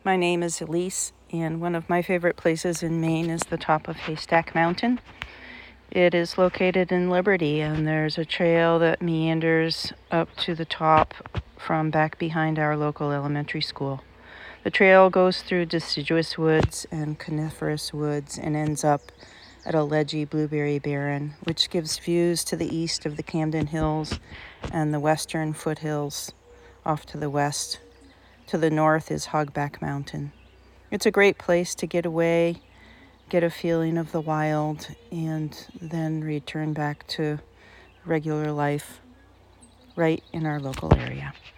My name is Elise, and one of my favorite places in Maine is the top of Haystack Mountain. It is located in Liberty, and there's a trail that meanders up to the top from back behind our local elementary school. The trail goes through deciduous woods and coniferous woods and ends up at a ledgy blueberry barren, which gives views to the east of the Camden Hills and the western foothills off to the west. To the north is Hogback Mountain. It's a great place to get away, get a feeling of the wild, and then return back to regular life right in our local area.